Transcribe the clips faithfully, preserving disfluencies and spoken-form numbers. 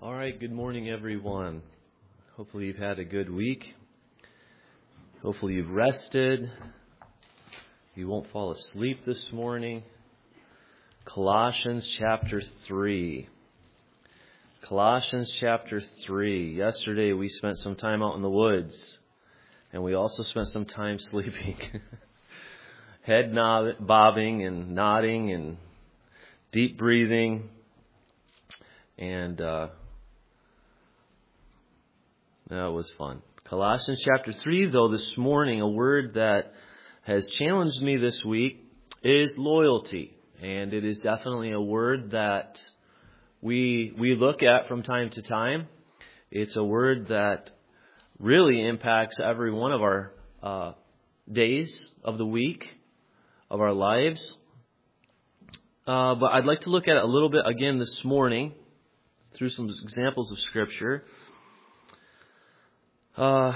All right, good morning, everyone. Hopefully you've had a good week. Hopefully you've rested. You won't fall asleep this morning. Colossians chapter three. Colossians chapter three. Yesterday we spent some time out in the woods, and we also spent some time sleeping. Head nod- bobbing and nodding and deep breathing. And uh, that was fun. Colossians chapter three, though, this morning, a word that has challenged me this week is loyalty. And it is definitely a word that we we look at from time to time. It's a word that really impacts every one of our uh, days of the week, of our lives. Uh, but I'd like to look at it a little bit again this morning through some examples of Scripture. Uh,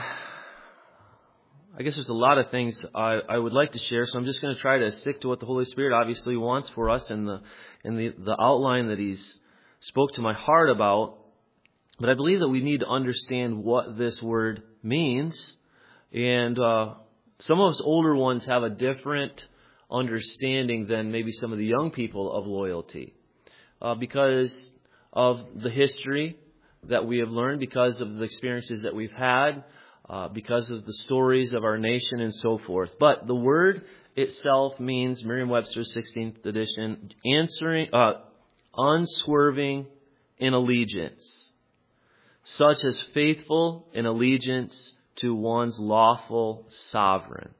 I guess there's a lot of things I, I would like to share, so I'm just going to try to stick to what the Holy Spirit obviously wants for us in the in the, the outline that He's spoke to my heart about. But I believe that we need to understand what this word means, and uh, some of us older ones have a different understanding than maybe some of the young people of loyalty, uh, because of the history that we have learned, because of the experiences that we've had, uh, because of the stories of our nation and so forth. But the word itself means, Merriam-Webster's sixteenth edition, answering, uh, unswerving in allegiance, such as faithful in allegiance to one's lawful sovereign.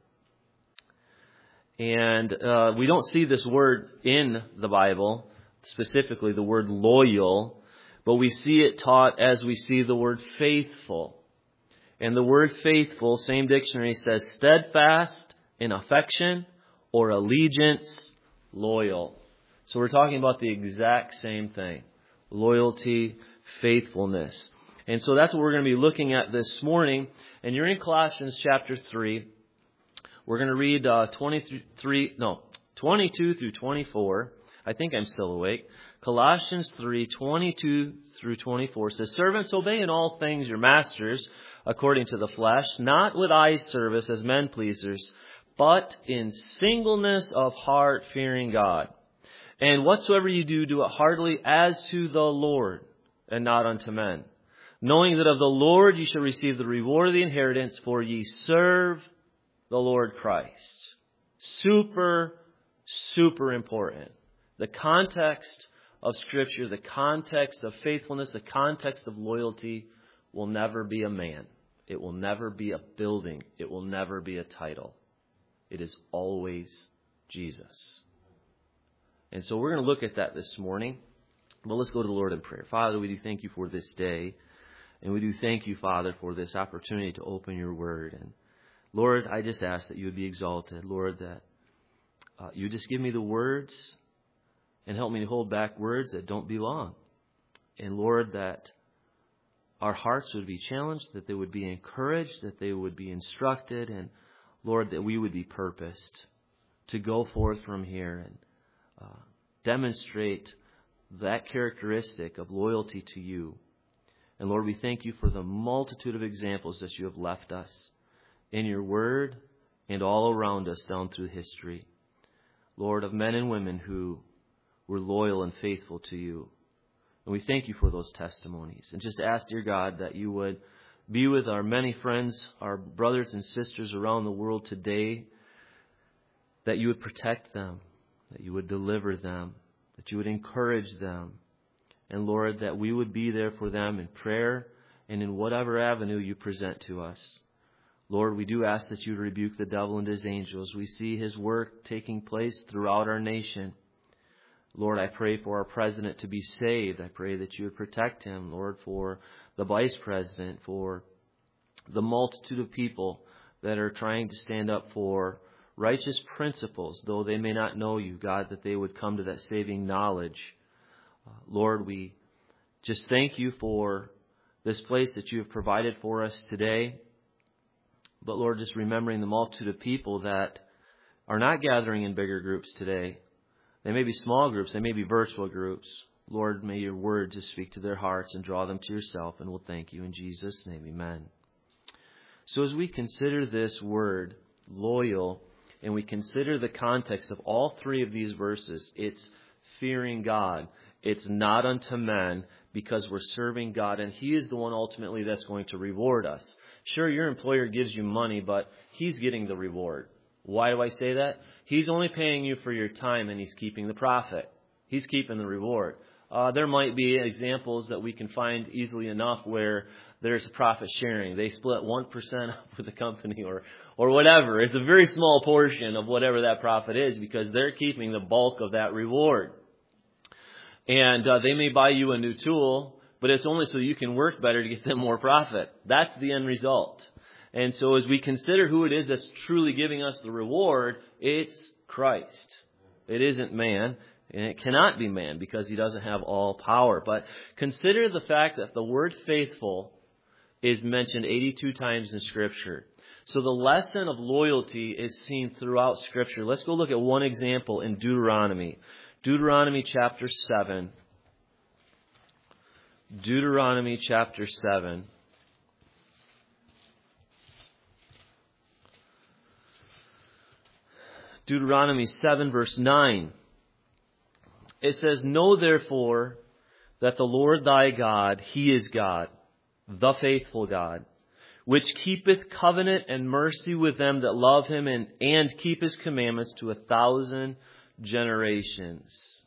And uh, we don't see this word in the Bible, specifically the word loyal, but we see it taught as we see the word faithful. And the word faithful, same dictionary says steadfast in affection or allegiance, loyal. So we're talking about the exact same thing. Loyalty, faithfulness. And so that's what we're going to be looking at this morning. And you're in Colossians chapter three. We're going to read uh, twenty-three, no, twenty-two through twenty-four. I think I'm still awake. Colossians three, twenty-two through twenty-four says, "Servants, obey in all things your masters according to the flesh, not with eye service as men pleasers, but in singleness of heart, fearing God. And whatsoever you do, do it heartily as to the Lord, and not unto men, knowing that of the Lord ye shall receive the reward of the inheritance, for ye serve the Lord Christ." Super, super important. The context of Scripture, the context of faithfulness, the context of loyalty will never be a man. It will never be a building. It will never be a title. It is always Jesus. And so we're going to look at that this morning. But let's go to the Lord in prayer. Father, we do thank you for this day. And we do thank you, Father, for this opportunity to open your word. And Lord, I just ask that you would be exalted. Lord, that uh, you just give me the words and help me to hold back words that don't belong. And Lord, that our hearts would be challenged, that they would be encouraged, that they would be instructed, and Lord, that we would be purposed to go forth from here and uh, demonstrate that characteristic of loyalty to you. And Lord, we thank you for the multitude of examples that you have left us in your word and all around us down through history. Lord, of men and women who were loyal and faithful to you. And we thank you for those testimonies. And just ask, dear God, that you would be with our many friends, our brothers and sisters around the world today, that you would protect them, that you would deliver them, that you would encourage them. And Lord, that we would be there for them in prayer and in whatever avenue you present to us. Lord, we do ask that you would rebuke the devil and his angels. We see his work taking place throughout our nation. Lord, I pray for our president to be saved. I pray that you would protect him, Lord, for the vice president, for the multitude of people that are trying to stand up for righteous principles, though they may not know you, God, that they would come to that saving knowledge. Uh, Lord, we just thank you for this place that you have provided for us today. But Lord, just remembering the multitude of people that are not gathering in bigger groups today. They may be small groups. They may be virtual groups. Lord, may your word just speak to their hearts and draw them to yourself, and we'll thank you in Jesus' name. Amen. So as we consider this word, loyal, and we consider the context of all three of these verses, it's fearing God. It's not unto men, because we're serving God, and He is the one ultimately that's going to reward us. Sure, your employer gives you money, but He's getting the reward. Why do I say that? He's only paying you for your time, and He's keeping the profit. He's keeping the reward. Uh, there might be examples that we can find easily enough where there's a profit sharing. They split one percent up with the company or, or whatever. It's a very small portion of whatever that profit is, because they're keeping the bulk of that reward. And uh, they may buy you a new tool, but it's only so you can work better to get them more profit. That's the end result. And so as we consider who it is that's truly giving us the reward, it's Christ. It isn't man, and it cannot be man, because He doesn't have all power. But consider the fact that the word faithful is mentioned eighty-two times in Scripture. So the lesson of loyalty is seen throughout Scripture. Let's go look at one example in Deuteronomy. Deuteronomy chapter seven. Deuteronomy chapter seven. Deuteronomy seven verse nine. It says, "Know therefore that the Lord thy God, He is God, the faithful God, which keepeth covenant and mercy with them that love Him, and, and keep His commandments to a thousand generations."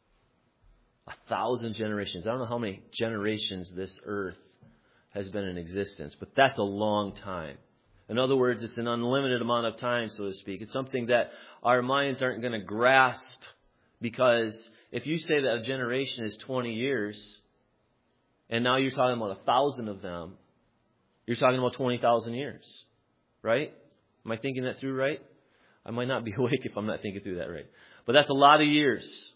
A thousand generations. I don't know how many generations this earth has been in existence, but that's a long time. In other words, it's an unlimited amount of time, so to speak. It's something that our minds aren't going to grasp, because if you say that a generation is twenty years, and now you're talking about a thousand of them, you're talking about twenty thousand years, right? Am I thinking that through right? I might not be awake if I'm not thinking through that right. But that's a lot of years.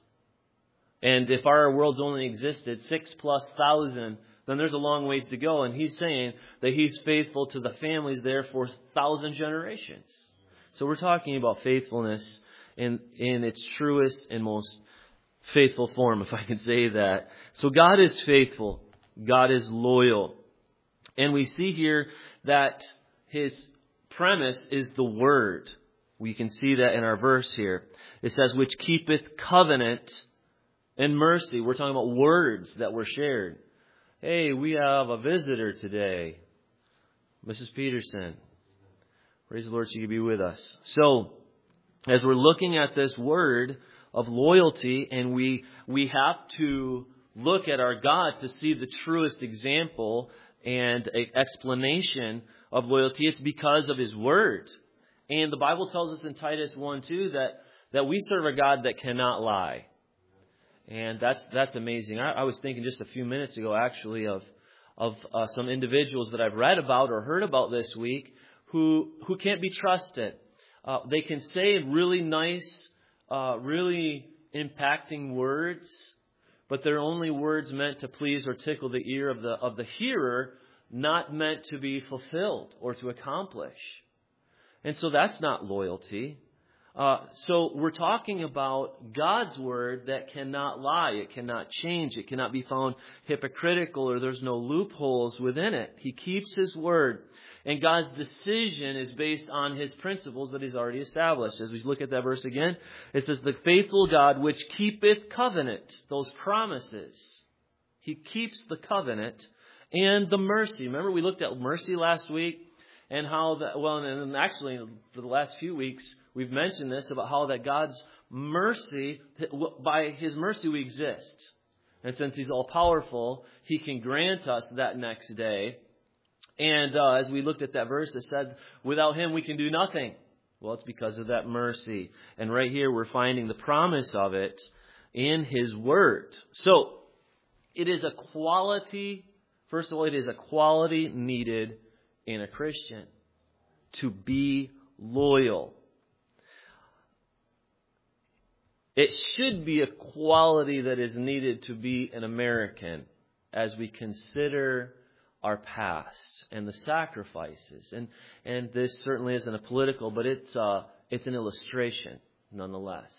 And if our world's only existed six plus thousand, then there's a long ways to go. And He's saying that He's faithful to the families there for a thousand generations. So we're talking about faithfulness in, in its truest and most faithful form, if I can say that. So God is faithful. God is loyal. And we see here that His premise is the Word. We can see that in our verse here. It says, "which keepeth covenant and mercy." We're talking about words that were shared. Hey, we have a visitor today. Missus Peterson. Praise the Lord, she could be with us. So, as we're looking at this word of loyalty, and we we have to look at our God to see the truest example and explanation of loyalty, it's because of His word. And the Bible tells us in Titus one two that, that we serve a God that cannot lie. And that's that's amazing. I, I was thinking just a few minutes ago, actually, of of uh, some individuals that I've read about or heard about this week who who can't be trusted. Uh, they can say really nice, uh, really impacting words, but they're only words meant to please or tickle the ear of the of the hearer, not meant to be fulfilled or to accomplish. And so that's not loyalty. Uh, so we're talking about God's word that cannot lie. It cannot change. It cannot be found hypocritical, or there's no loopholes within it. He keeps His word. And God's decision is based on His principles that He's already established. As we look at that verse again, it says, "the faithful God which keepeth covenant," those promises. He keeps the covenant and the mercy. Remember, we looked at mercy last week, and how that, well, and actually for the last few weeks, we've mentioned this about how that God's mercy, by His mercy we exist. And since He's all powerful, He can grant us that next day. And uh, as we looked at that verse, it said, without Him we can do nothing. Well, it's because of that mercy. And right here we're finding the promise of it in His word. So, it is a quality, first of all, it is a quality needed in a Christian, to be loyal. It should be a quality that is needed to be an American as we consider our past and the sacrifices. And and this certainly isn't a political, but it's uh it's an illustration nonetheless.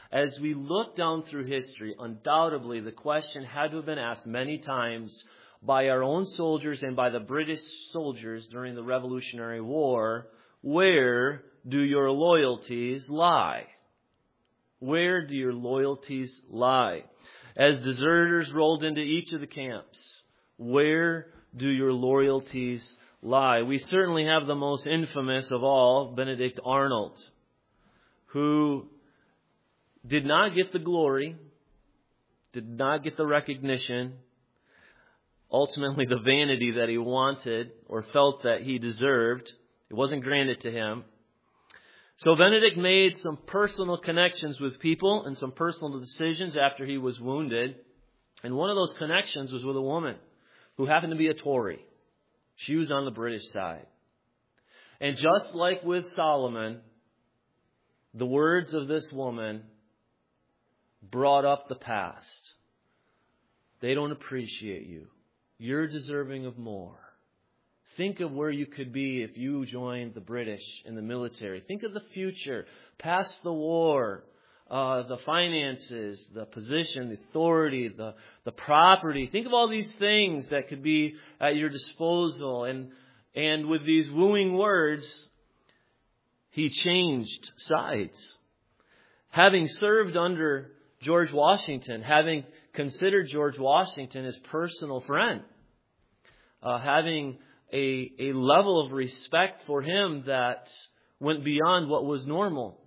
As we look down through history, undoubtedly the question had to have been asked many times by our own soldiers and by the British soldiers during the Revolutionary War, where do your loyalties lie? Where do your loyalties lie? As deserters rolled into each of the camps, where do your loyalties lie? We certainly have the most infamous of all, Benedict Arnold, who did not get the glory, did not get the recognition, ultimately the vanity that he wanted or felt that he deserved. It wasn't granted to him. So Benedict made some personal connections with people and some personal decisions after he was wounded. And one of those connections was with a woman who happened to be a Tory. She was on the British side. And just like with Solomon, the words of this woman brought up the past. They don't appreciate you. You're deserving of more. Think of where you could be if you joined the British in the military. Think of the future, past the war, uh, the finances, the position, the authority, the, the property. Think of all these things that could be at your disposal. And, and with these wooing words, he changed sides. Having served under George Washington, having considered George Washington his personal friend, uh, having a, a level of respect for him that went beyond what was normal.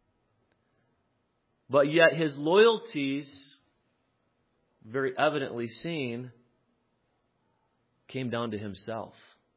But yet his loyalties, very evidently seen, came down to himself.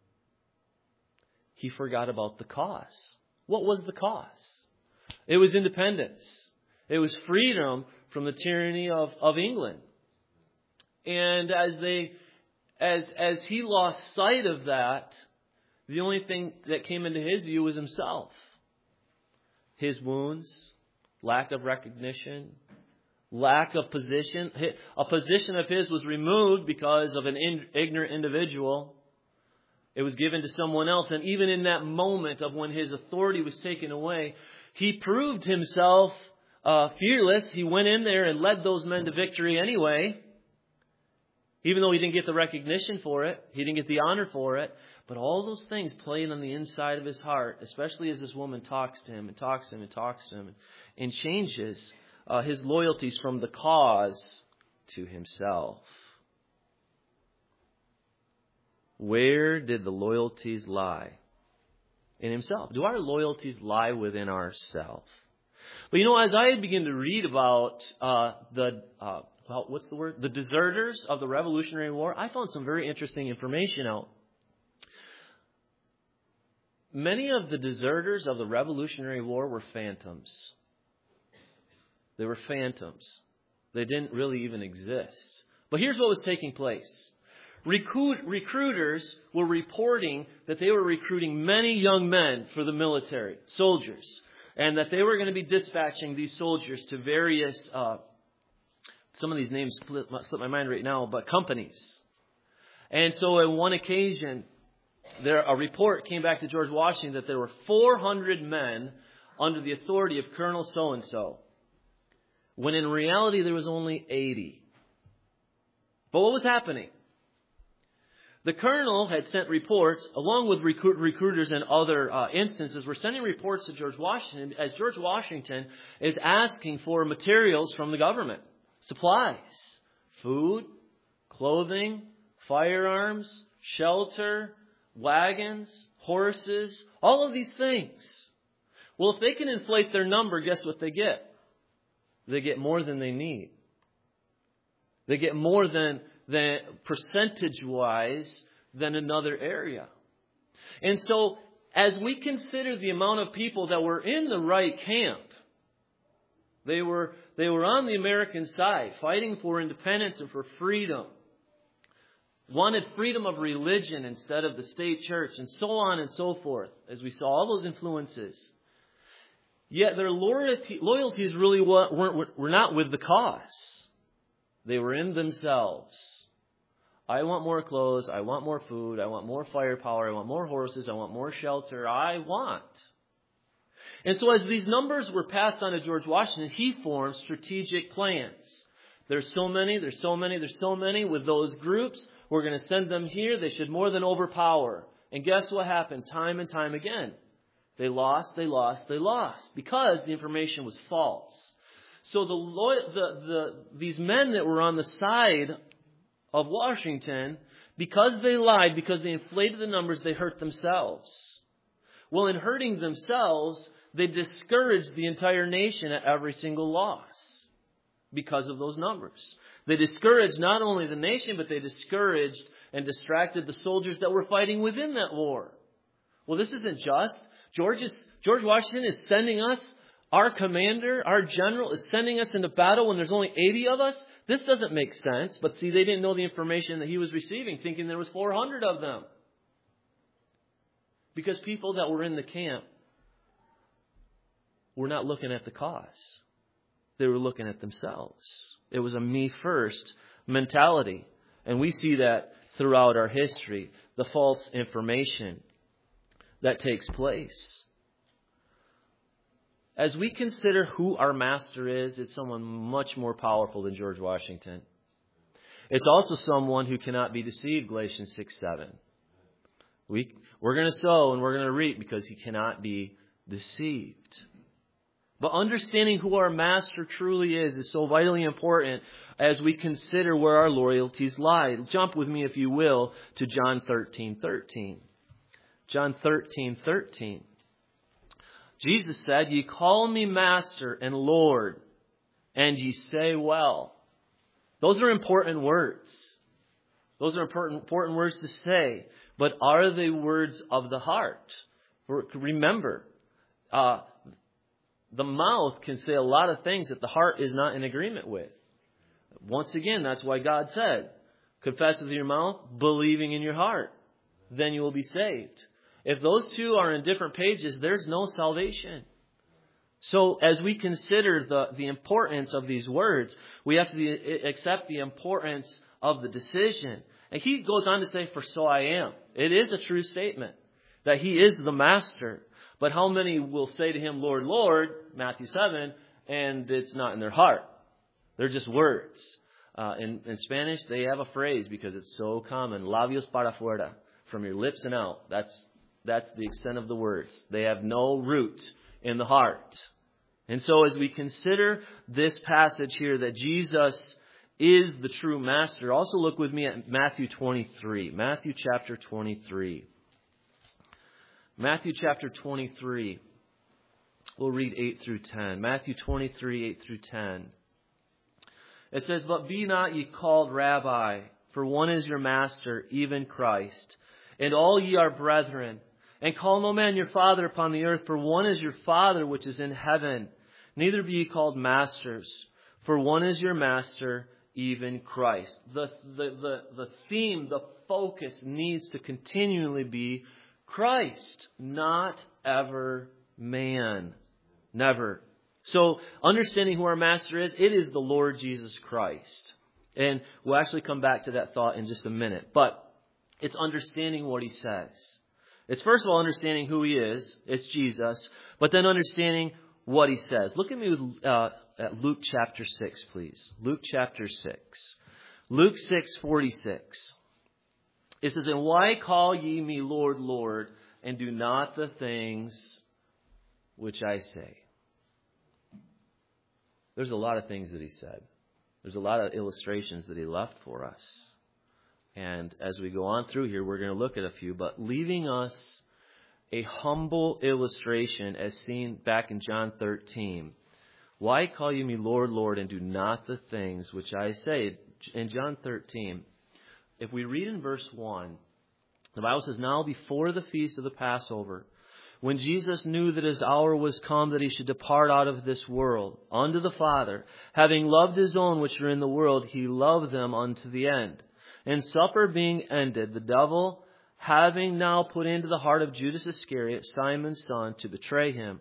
He forgot about the cause. What was the cause? It was independence. It was freedom from the tyranny of, of England. And as they, as, as he lost sight of that, the only thing that came into his view was himself. His wounds, lack of recognition, lack of position. A position of his was removed because of an ignorant individual. It was given to someone else. And even in that moment of when his authority was taken away, he proved himself Uh, fearless. He went in there and led those men to victory anyway. Even though he didn't get the recognition for it. He didn't get the honor for it. But all those things played on the inside of his heart, especially as this woman talks to him and talks to him and talks to him and, and changes uh, his loyalties from the cause to himself. Where did the loyalties lie? In himself. Do our loyalties lie within ourselves? But you know, as I begin to read about uh, the, uh, well, what's the word? The deserters of the Revolutionary War, I found some very interesting information out. Many of the deserters of the Revolutionary War were phantoms. They were phantoms. They didn't really even exist. But here's what was taking place. Recruit, recruiters were reporting that they were recruiting many young men for the military, soldiers. And that they were going to be dispatching these soldiers to various, uh, some of these names slip, slip my mind right now, but companies. And so on one occasion, there a report came back to George Washington that there were four hundred men under the authority of Colonel so-and-so. When in reality there was only eighty. But what was happening? The colonel had sent reports, along with recruit, recruiters and other uh, instances, were sending reports to George Washington as George Washington is asking for materials from the government. Supplies, food, clothing, firearms, shelter, wagons, horses, all of these things. Well, if they can inflate their number, guess what they get? They get more than they need. They get more than... than percentage-wise than another area. And so, as we consider the amount of people that were in the right camp, they were, they were on the American side, fighting for independence and for freedom, wanted freedom of religion instead of the state church, and so on and so forth, as we saw all those influences. Yet their loyalty, loyalties really weren't, were not with the cause. They were in themselves. I want more clothes. I want more food. I want more firepower. I want more horses. I want more shelter. I want. And so as these numbers were passed on to George Washington, he formed strategic plans. There's so many, there's so many, there's so many. With those groups, we're going to send them here. They should more than overpower. And guess what happened time and time again? They lost, they lost, they lost. Because the information was false. So the, the, the these men that were on the side of Washington, because they lied, because they inflated the numbers, they hurt themselves. Well, in hurting themselves, they discouraged the entire nation at every single loss because of those numbers. They discouraged not only the nation, but they discouraged and distracted the soldiers that were fighting within that war. Well, this isn't just. George, is, George Washington is sending us, our commander, our general is sending us into battle when there's only eighty of us. This doesn't make sense. But see, they didn't know the information that he was receiving, thinking there was four hundred of them. Because people that were in the camp were not looking at the cause. They were looking at themselves. It was a me first mentality. And we see that throughout our history. The false information that takes place. As we consider who our master is, it's someone much more powerful than George Washington. It's also someone who cannot be deceived, Galatians six seven. We, we're going to sow and we're going to reap because he cannot be deceived. But understanding who our master truly is is so vitally important as we consider where our loyalties lie. Jump with me, if you will, to John thirteen thirteen. John thirteen thirteen. Jesus said, "Ye call me Master and Lord, and ye say well." Those are important words. Those are important, important words to say. But are they words of the heart? Remember, uh, the mouth can say a lot of things that the heart is not in agreement with. Once again, that's why God said, confess with your mouth, believing in your heart. Then you will be saved. If those two are in different pages, there's no salvation. So as we consider the, the importance of these words, we have to accept the importance of the decision. And he goes on to say, "For so I am." It is a true statement that he is the master. But how many will say to him, "Lord, Lord," Matthew seven, and it's not in their heart? They're just words. Uh, in, in Spanish, they have a phrase because it's so common. Labios para afuera. From your lips and out. That's That's the extent of the words. They have no root in the heart. And so as we consider this passage here that Jesus is the true master, also look with me at Matthew twenty-three. Matthew chapter twenty-three. Matthew chapter twenty-three. We'll read eight through ten. Matthew twenty-three, eight through ten. It says, "But be not ye called Rabbi, for one is your master, even Christ. And all ye are brethren. And call no man your father upon the earth, for one is your Father which is in heaven. Neither be ye called masters, for one is your master, even Christ." The, the, the, the theme, the focus needs to continually be Christ, not ever man. Never. So understanding who our master is, it is the Lord Jesus Christ. And we'll actually come back to that thought in just a minute. But it's understanding what he says. It's first of all understanding who he is. It's Jesus. But then understanding what he says. Look at me with, uh, at Luke chapter six, please. Luke chapter six. Luke six forty-six. It says, "And why call ye me Lord, Lord, and do not the things which I say?" There's a lot of things that he said. There's a lot of illustrations that he left for us. And as we go on through here, we're going to look at a few, but leaving us a humble illustration as seen back in John thirteen. "Why call you me Lord, Lord, and do not the things which I say?" In John thirteen, if we read in verse one, the Bible says, "Now before the feast of the Passover, when Jesus knew that his hour was come that he should depart out of this world unto the Father, having loved his own which are in the world, he loved them unto the end. And supper being ended, the devil, having now put into the heart of Judas Iscariot, Simon's son, to betray him,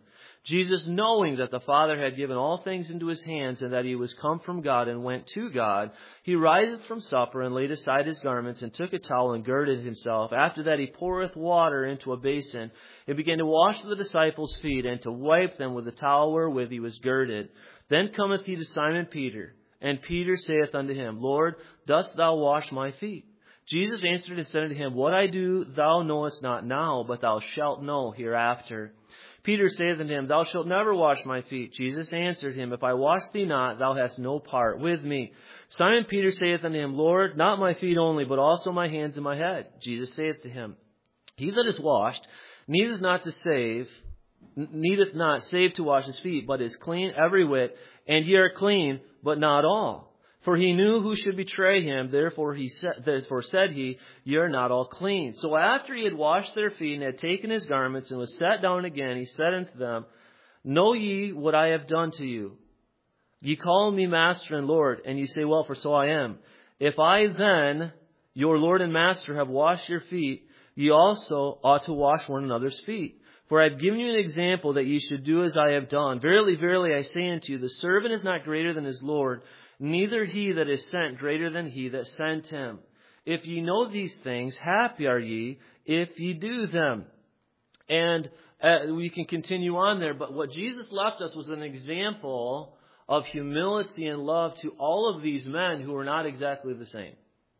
Jesus, knowing that the Father had given all things into his hands and that he was come from God and went to God, he riseth from supper and laid aside his garments and took a towel and girded himself. After that he poureth water into a basin and began to wash the disciples' feet and to wipe them with the towel wherewith he was girded. Then cometh he to Simon Peter, and Peter saith unto him, Lord, dost thou wash my feet? Jesus answered and said unto him, What I do thou knowest not now, but thou shalt know hereafter. Peter saith unto him, Thou shalt never wash my feet. Jesus answered him, If I wash thee not, thou hast no part with me. Simon Peter saith unto him, Lord, not my feet only, but also my hands and my head. Jesus saith to him, He that is washed needeth not to save, needeth not save to wash his feet, but is clean every whit, and ye are clean, but not all. For he knew who should betray him, therefore he said, therefore said he, Ye are not all clean. So after he had washed their feet and had taken his garments and was sat down again, he said unto them, Know ye what I have done to you? Ye call me Master and Lord, and ye say, Well, for so I am. If I then, your Lord and Master, have washed your feet, ye also ought to wash one another's feet. For I have given you an example that ye should do as I have done. Verily, verily, I say unto you, the servant is not greater than his Lord, neither he that is sent greater than he that sent him. If ye know these things, happy are ye if ye do them. And uh, we can continue on there, but what Jesus left us was an example of humility and love to all of these men who were not exactly the same.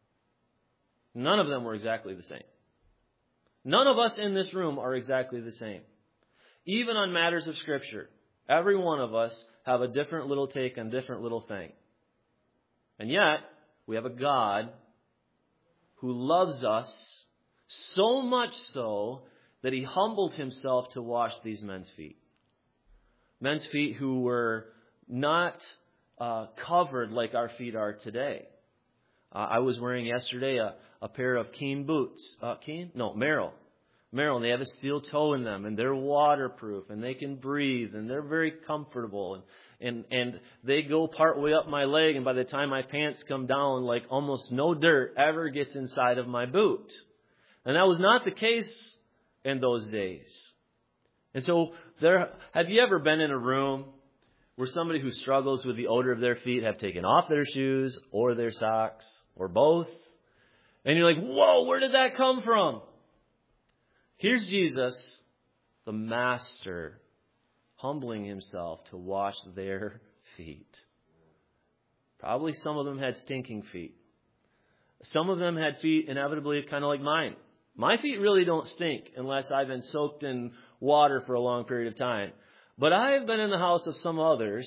None of them were exactly the same. None of us in this room are exactly the same. Even on matters of Scripture, every one of us have a different little take on different little thing. And yet, we have a God who loves us so much so that he humbled himself to wash these men's feet. Men's feet who were not uh, covered like our feet are today. Uh, I was wearing yesterday a, a pair of Keen boots. Uh, Keen? No, Merrell. Merrell, and they have a steel toe in them, and they're waterproof, and they can breathe, and they're very comfortable. And And and they go part way up my leg, and by the time my pants come down, like almost no dirt ever gets inside of my boot. And that was not the case in those days. And so, there, have you ever been in a room where somebody who struggles with the odor of their feet have taken off their shoes or their socks or both? And you're like, whoa, where did that come from? Here's Jesus, the Master, humbling himself to wash their feet. Probably some of them had stinking feet. Some of them had feet inevitably kind of like mine. My feet really don't stink unless I've been soaked in water for a long period of time. But I have been in the house of some others,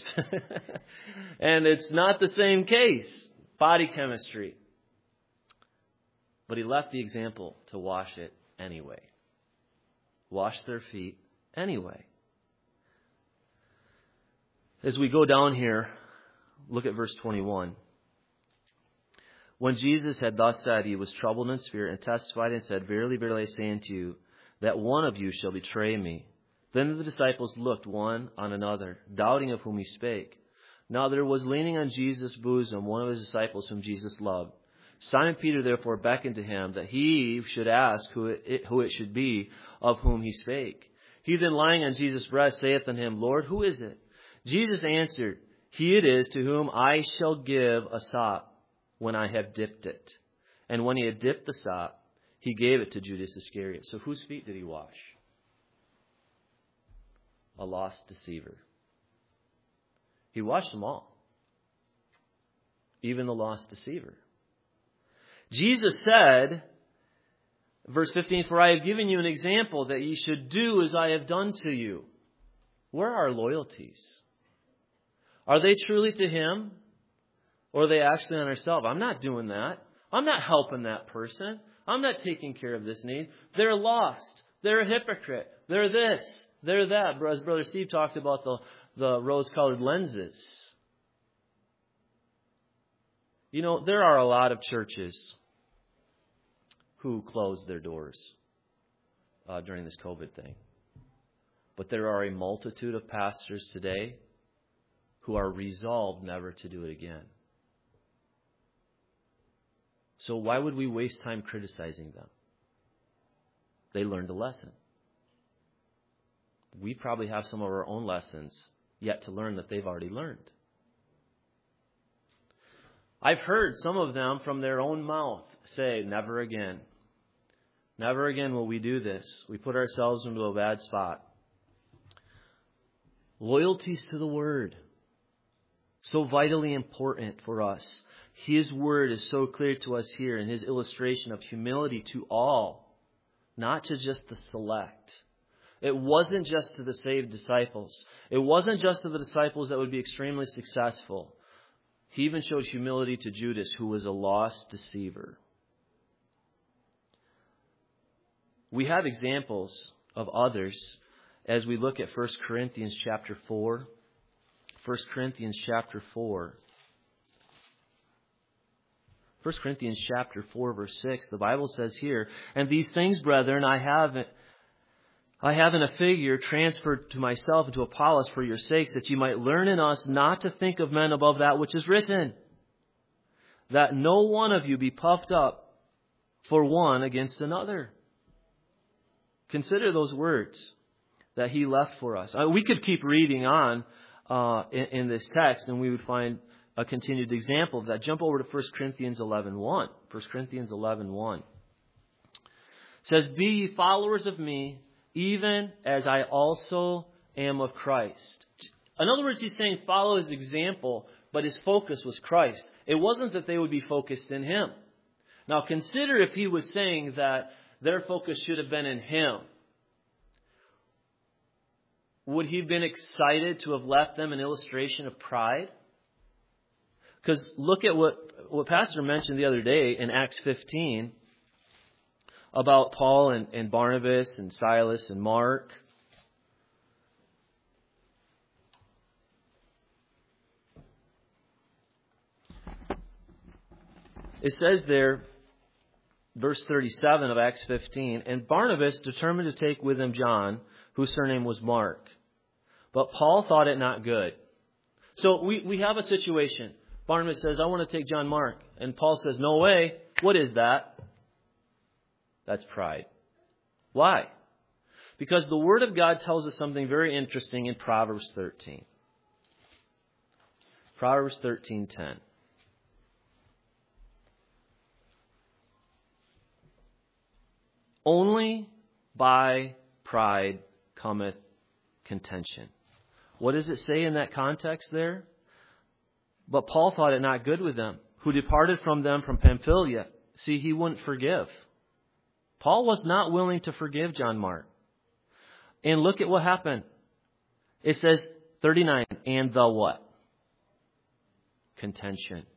and it's not the same case. Body chemistry. But he left the example to wash it anyway. Wash their feet anyway. As we go down here, look at verse twenty-one. When Jesus had thus said, he was troubled in spirit and testified and said, Verily, verily, I say unto you, that one of you shall betray me. Then the disciples looked one on another, doubting of whom he spake. Now there was leaning on Jesus' bosom one of his disciples whom Jesus loved. Simon Peter therefore beckoned to him that he should ask who it, who it should be of whom he spake. He then lying on Jesus' breast saith unto him, Lord, who is it? Jesus answered, He it is to whom I shall give a sop when I have dipped it. And when he had dipped the sop, he gave it to Judas Iscariot. So whose feet did he wash? A lost deceiver. He washed them all. Even the lost deceiver. Jesus said, verse fifteen, For I have given you an example that ye should do as I have done to you. Where are our loyalties? Are they truly to him? Or are they actually on ourselves? I'm not doing that. I'm not helping that person. I'm not taking care of this need. They're lost. They're a hypocrite. They're this. They're that. As Brother Steve talked about the, the rose-colored lenses. You know, there are a lot of churches who closed their doors uh, during this COVID thing. But there are a multitude of pastors today who are resolved never to do it again. So why would we waste time criticizing them? They learned a lesson. we probably have some of our own lessons yet to learn that they've already learned. I've heard some of them from their own mouth say, never again. Never again will we do this. We put ourselves into a bad spot. Loyalties to the Word. So vitally important for us. His Word is so clear to us here in His illustration of humility to all, not to just the select. It wasn't just to the saved disciples. It wasn't just to the disciples that would be extremely successful. He even showed humility to Judas, who was a lost deceiver. We have examples of others as we look at First Corinthians chapter four. First Corinthians chapter four. First Corinthians chapter four, verse six, the Bible says here, "And these things, brethren, I have, I have in a figure transferred to myself and to Apollos for your sakes, that you might learn in us not to think of men above that which is written, that no one of you be puffed up for one against another." Consider those words that he left for us. We could keep reading on uh, in, in this text, and we would find a continued example of that. Jump over to First Corinthians eleven one. First Corinthians eleven one. It says, "Be ye followers of me, even as I also am of Christ." In other words, he's saying follow his example, but his focus was Christ. It wasn't that they would be focused in him. Now consider if he was saying that their focus should have been in him. Would he have been excited to have left them an illustration of pride? Because look at what, what Pastor mentioned the other day in Acts fifteen about Paul and, and Barnabas and Silas and Mark. It says there, verse thirty-seven of Acts fifteen, "And Barnabas determined to take with him John, whose surname was Mark. But Paul thought it not good." So we, we have a situation. Barnabas says, "I want to take John Mark." And Paul says, "No way." What is that? That's pride. Why? Because the Word of God tells us something very interesting in Proverbs thirteen. Proverbs thirteen ten. "Only by pride cometh contention." What does it say in that context there? "But Paul thought it not good with them, who departed from them from Pamphylia." See, he wouldn't forgive. Paul was not willing to forgive John Mark. And look at what happened. It says, thirty-nine, "And the what? Contention."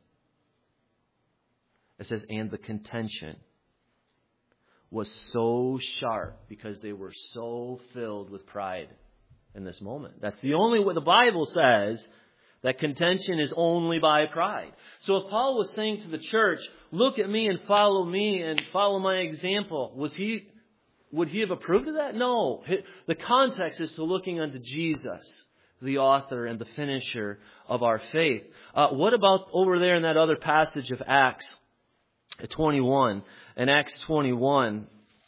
It says, "And the contention was so sharp," because they were so filled with pride in this moment. That's the only way the Bible says that contention is only by pride. So if Paul was saying to the church, "Look at me and follow me and follow my example," was he, would he have approved of that? No. The context is to looking unto Jesus, the author and the finisher of our faith. Uh, what about over there in that other passage of Acts twenty-one? In Acts twenty-one,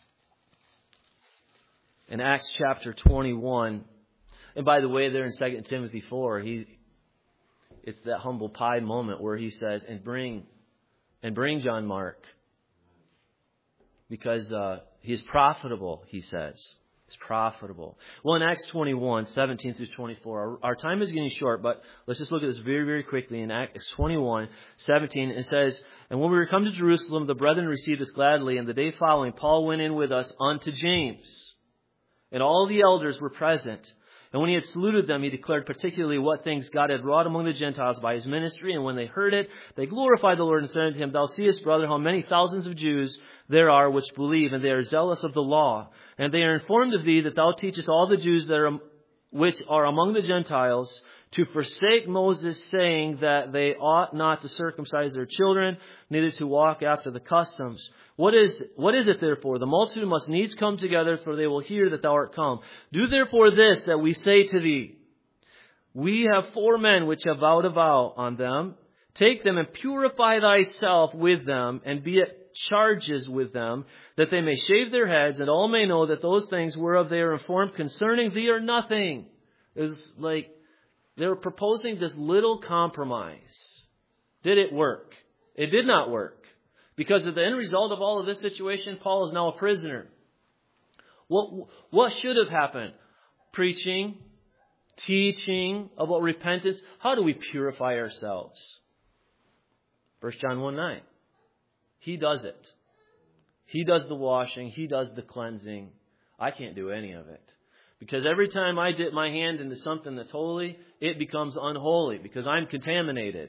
in Acts chapter twenty-one, and by the way, there in Second Timothy four, he, it's that humble pie moment where he says, and bring, and bring John Mark. Because uh, he's profitable, he says. He's profitable. Well, in Acts twenty-one, seventeen through twenty-four, our, our time is getting short, but let's just look at this very, very quickly. In Acts twenty-one, seventeen, it says, "And when we were come to Jerusalem, the brethren received us gladly, and the day following, Paul went in with us unto James. And all the elders were present. And when he had saluted them, he declared particularly what things God had wrought among the Gentiles by his ministry. And when they heard it, they glorified the Lord and said unto him, Thou seest, brother, how many thousands of Jews there are which believe, and they are zealous of the law. And they are informed of thee that thou teachest all the Jews that are, which are among the Gentiles to forsake Moses, saying that they ought not to circumcise their children, neither to walk after the customs. What is, what is it therefore? The multitude must needs come together, for they will hear that thou art come. Do therefore this, that we say to thee, We have four men which have vowed a vow on them. Take them and purify thyself with them, and be it charges with them, that they may shave their heads, and all may know that those things whereof they are informed concerning thee are nothing. It was like they were proposing this little compromise. Did it work? It did not work. Because of the end result of all of this situation, Paul is now a prisoner. What, what should have happened? Preaching, teaching about repentance. How do we purify ourselves? First John one nine. He does it. He does the washing. He does the cleansing. I can't do any of it. Because every time I dip my hand into something that's holy, it becomes unholy because I'm contaminated.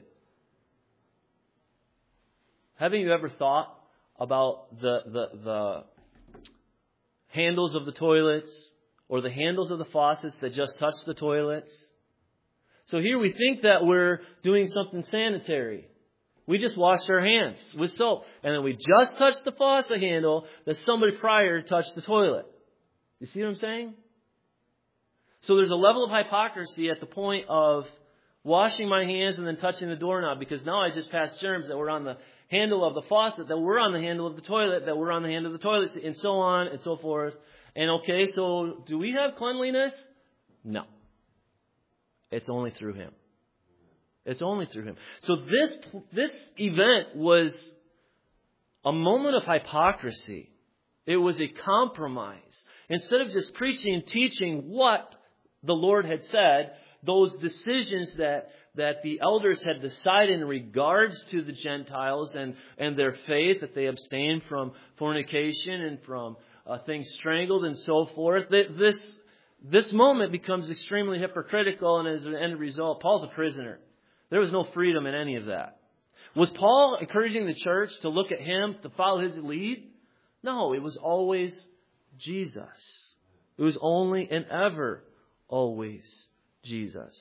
Haven't you ever thought about the, the, the handles of the toilets or the handles of the faucets that just touch the toilets? So here we think that we're doing something sanitary. We just washed our hands with soap. And then we just touched the faucet handle that somebody prior touched the toilet. You see what I'm saying? So there's a level of hypocrisy at the point of washing my hands and then touching the doorknob, because now I just passed germs that were on the handle of the faucet, that were on the handle of the toilet, that were on the handle of the toilet, and so on and so forth. And okay, so do we have cleanliness? No. It's only through Him. It's only through Him. So this, this event was a moment of hypocrisy. It was a compromise. Instead of just preaching and teaching what the Lord had said, those decisions that, that the elders had decided in regards to the Gentiles and, and their faith, that they abstain from fornication and from uh, things strangled and so forth, that this, this moment becomes extremely hypocritical, and as an end result, Paul's a prisoner. There was no freedom in any of that. Was Paul encouraging the church to look at him, to follow his lead? No, it was always Jesus. It was only and ever always Jesus.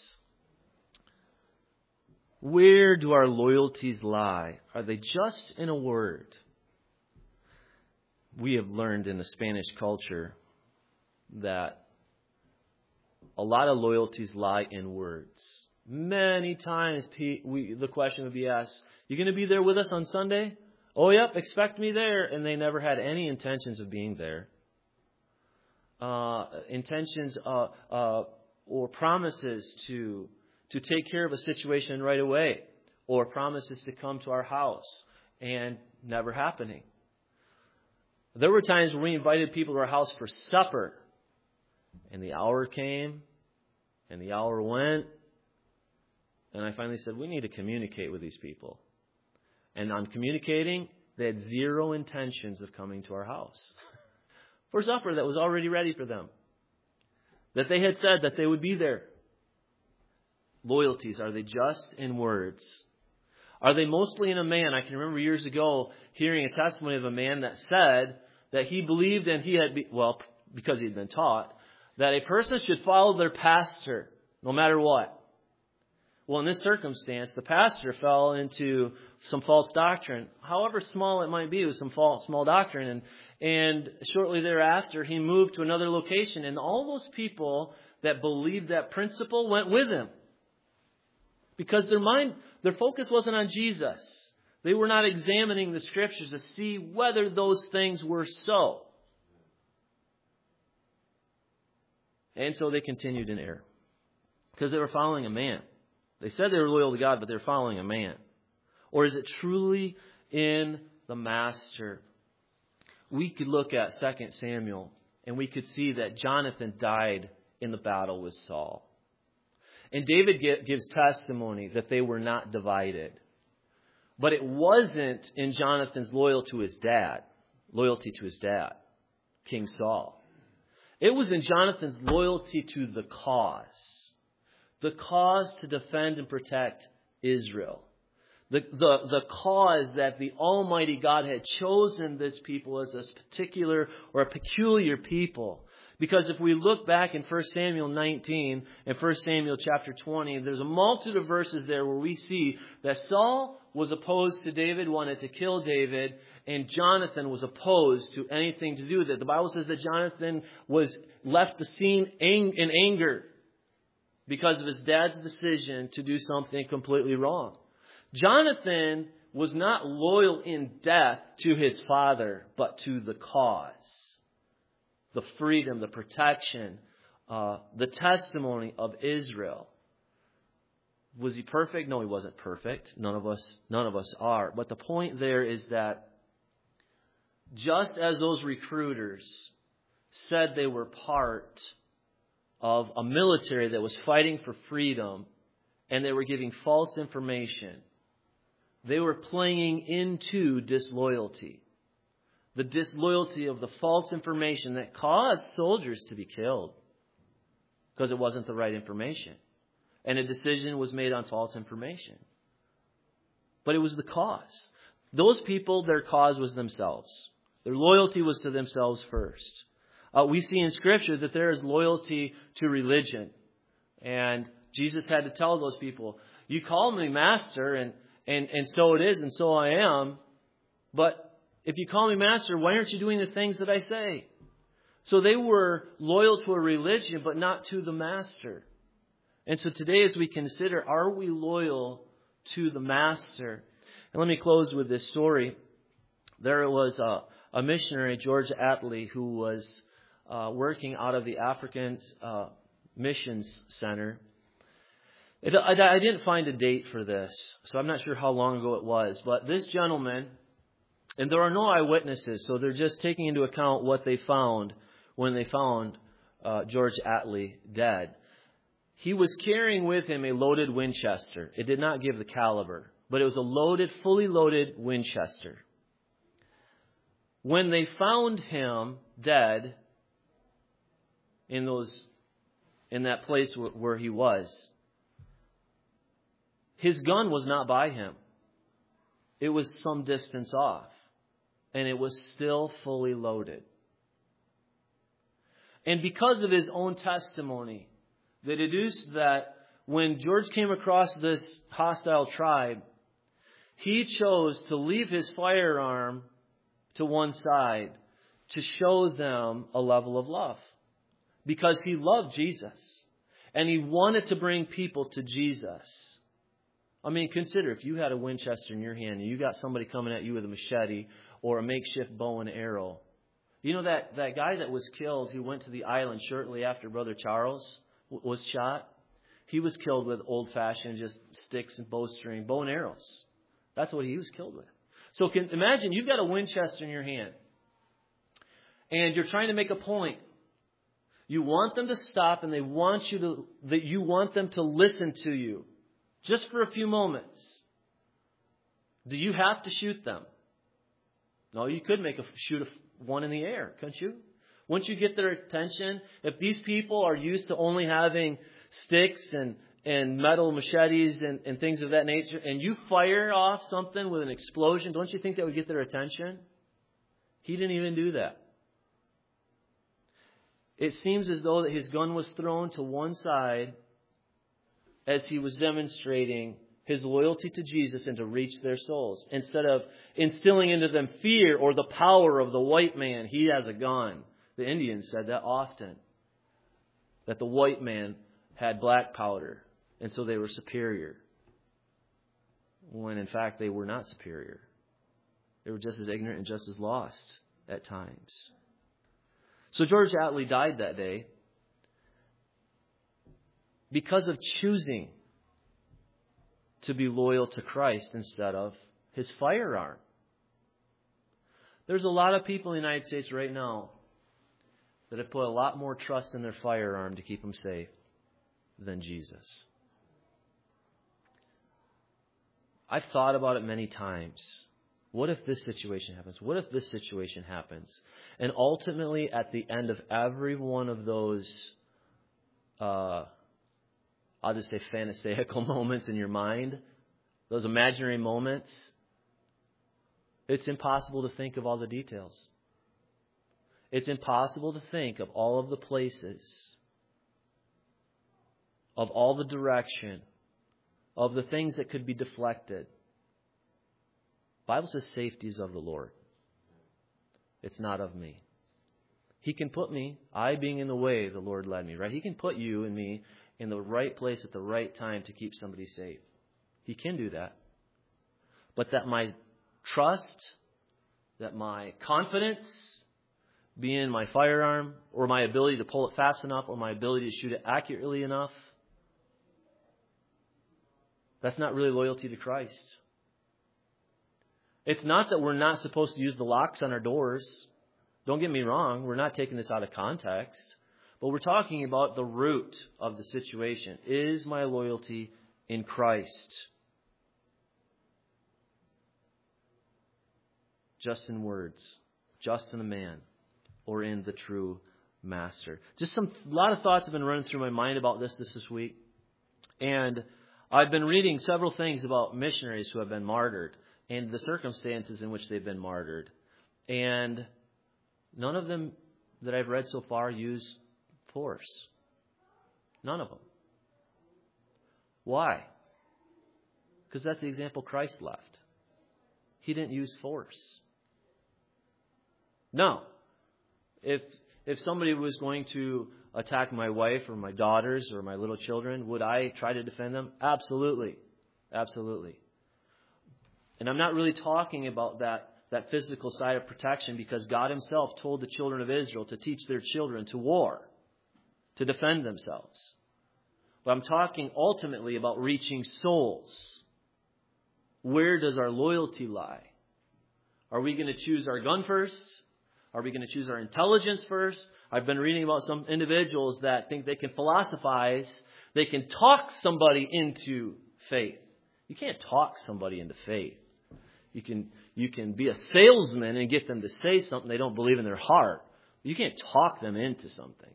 Where do our loyalties lie? Are they just in a word? We have learned in the Spanish culture that a lot of loyalties lie in words. Many times we, the question would be asked, you going to be there with us on Sunday? Oh, yep, expect me there. And they never had any intentions of being there. Uh, intentions uh, uh, or promises to to take care of a situation right away, or promises to come to our house, and never happening. There were times when we invited people to our house for supper, and the hour came, and the hour went, and I finally said, we need to communicate with these people. And on communicating, they had zero intentions of coming to our house for supper that was already ready for them. That they had said that they would be there. Loyalties, are they just in words? Are they mostly in a man? I can remember years ago hearing a testimony of a man that said that he believed, and he had, be, well, because he had been taught, that a person should follow their pastor no matter what. Well, in this circumstance, the pastor fell into some false doctrine. However small it might be, it was some false, small doctrine. And, and shortly thereafter, he moved to another location. And all those people that believed that principle went with him. Because their mind, their focus wasn't on Jesus. They were not examining the Scriptures to see whether those things were so. And so they continued in error. Because they were following a man. They said they were loyal to God, but they're following a man. Or is it truly in the Master? We could look at Second Samuel, and we could see that Jonathan died in the battle with Saul. And David gives testimony that they were not divided. But it wasn't in Jonathan's loyalty to his dad, loyalty to his dad, King Saul. It was in Jonathan's loyalty to the cause. The cause to defend and protect Israel. The, the, the cause that the Almighty God had chosen this people as a particular or a peculiar people. Because if we look back in First Samuel nineteen and First Samuel chapter twenty, there's a multitude of verses there where we see that Saul was opposed to David, wanted to kill David, and Jonathan was opposed to anything to do with it. The Bible says that Jonathan was left the scene in anger because of his dad's decision to do something completely wrong. Jonathan was not loyal in death to his father, but to the cause, the freedom, the protection, uh, the testimony of Israel. Was he perfect? No, he wasn't perfect. None of us, none of us are. But the point there is that just as those recruiters said they were part of a military that was fighting for freedom, and they were giving false information, they were playing into disloyalty. The disloyalty of the false information that caused soldiers to be killed because it wasn't the right information. And a decision was made on false information. But it was the cause. Those people, their cause was themselves. Their loyalty was to themselves first. Uh, we see in Scripture that there is loyalty to religion. And Jesus had to tell those people, you call me master, and, and, and so it is, and so I am. But if you call me master, why aren't you doing the things that I say? So they were loyal to a religion, but not to the master. And so today, as we consider, are we loyal to the master? And let me close with this story. There was a, a missionary, George Attlee, who was uh, working out of the African uh, Missions Center. It, I, I didn't find a date for this, so I'm not sure how long ago it was. But this gentleman, and there are no eyewitnesses, so they're just taking into account what they found when they found uh, George Attlee dead. He was carrying with him a loaded Winchester. It did not give the caliber, but it was a loaded, fully loaded Winchester. When they found him dead in those, in that place where, where he was, his gun was not by him. It was some distance off, and it was still fully loaded. And because of his own testimony, they deduced that when George came across this hostile tribe, he chose to leave his firearm to one side to show them a level of love. Because he loved Jesus. And he wanted to bring people to Jesus. I mean, consider if you had a Winchester in your hand and you got somebody coming at you with a machete or a makeshift bow and arrow. You know that, that guy that was killed who went to the island shortly after Brother Charles was shot? He was killed with old-fashioned just sticks and bowstring, bow and arrows. That's what he was killed with. So can, imagine you've got a Winchester in your hand. And you're trying to make a point. You want them to stop, and they want you to that you want them to listen to you. Just for a few moments. Do you have to shoot them? No, you could make a shoot a, one in the air, couldn't you? Once you get their attention, if these people are used to only having sticks and, and metal machetes and, and things of that nature, and you fire off something with an explosion, don't you think that would get their attention? He didn't even do that. It seems as though that his gun was thrown to one side as he was demonstrating his loyalty to Jesus and to reach their souls. Instead of instilling into them fear or the power of the white man, he has a gun. The Indians said that often, that the white man had black powder, and so they were superior. When in fact they were not superior. They were just as ignorant and just as lost at times. So George Attlee died that day because of choosing to be loyal to Christ instead of his firearm. There's a lot of people in the United States right now that have put a lot more trust in their firearm to keep them safe than Jesus. I've thought about it many times. What if this situation happens? What if this situation happens? And ultimately, at the end of every one of those, uh, I'll just say pharisaical moments in your mind, those imaginary moments, it's impossible to think of all the details. It's impossible to think of all of the places, of all the direction, of the things that could be deflected. The Bible says safety is of the Lord. It's not of me. He can put me, I being in the way, the Lord led me, right? He can put you and me in the right place at the right time to keep somebody safe. He can do that. but that my trust, that my confidence be in my firearm, or my ability to pull it fast enough, or my ability to shoot it accurately enough. That's not really loyalty to Christ. It's not that we're not supposed to use the locks on our doors. Don't get me wrong, we're not taking this out of context. But we're talking about the root of the situation. Is my loyalty in Christ? Just in words, just in a man, or in the true master. Just some, a lot of thoughts have been running through my mind about this this, this week. And I've been reading several things about missionaries who have been martyred and the circumstances in which they've been martyred. And none of them that I've read so far use force. None of them. Why? Because that's the example Christ left. He didn't use force. No. If if somebody was going to attack my wife or my daughters or my little children, would I try to defend them? Absolutely. Absolutely. And I'm not really talking about that, that physical side of protection, because God Himself told the children of Israel to teach their children to war, to defend themselves. But I'm talking ultimately about reaching souls. Where does our loyalty lie? Are we going to choose our gun first? Are we going to choose our intelligence first? I've been reading about some individuals that think they can philosophize. They can talk somebody into faith. You can't talk somebody into faith. You can, you can be a salesman and get them to say something they don't believe in their heart. You can't talk them into something.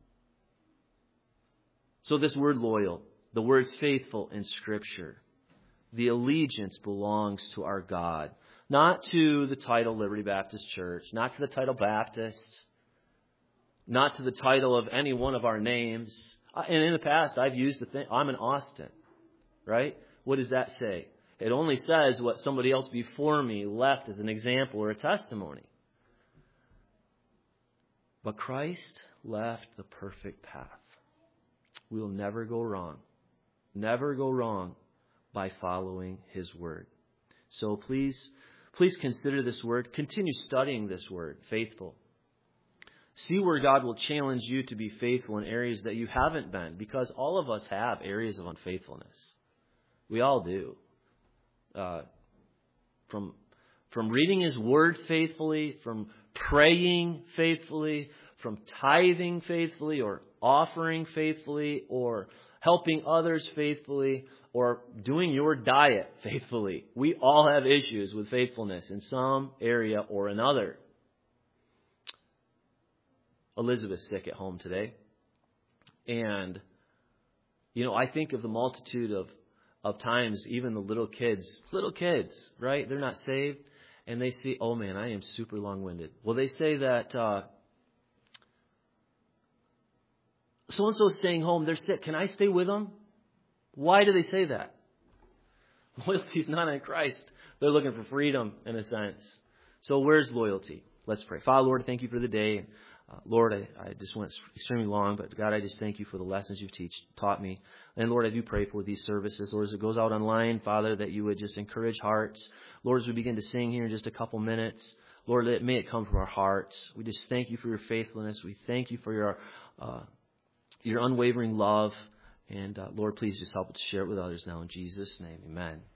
So this word loyal, the word faithful in Scripture, the allegiance belongs to our God. Not to the title Liberty Baptist Church, not to the title Baptist, not to the title of any one of our names. And in the past, I've used the thing, I'm an Austin, right? What does that say? It only says what somebody else before me left as an example or a testimony. But Christ left the perfect path. We will never go wrong. Never go wrong by following His word. So please, please consider this word. Continue studying this word, faithful. See where God will challenge you to be faithful in areas that you haven't been, because all of us have areas of unfaithfulness. We all do. Uh, from, from reading His word faithfully, from praying faithfully, from tithing faithfully, or offering faithfully, or helping others faithfully, or doing your diet faithfully. We all have issues with faithfulness in some area or another. Elizabeth's sick at home today. And, you know, I think of the multitude of, of times, even the little kids, little kids, right? They're not saved. And they see, oh man, I am super long-winded. Well, they say that uh, so-and-so is staying home. They're sick. Can I stay with them? Why do they say that? Loyalty is not in Christ. They're looking for freedom, in a sense. So where's loyalty? Let's pray. Father, Lord, thank you for the day. Uh, Lord, I, I just went extremely long, but God, I just thank you for the lessons you've teach, taught me. And Lord, I do pray for these services. Lord, as it goes out online, Father, that you would just encourage hearts. Lord, as we begin to sing here in just a couple minutes, Lord, let, may it come from our hearts. We just thank you for your faithfulness. We thank you for your uh, your unwavering love. And uh, Lord, please just help us to share it with others now. In Jesus' name, amen.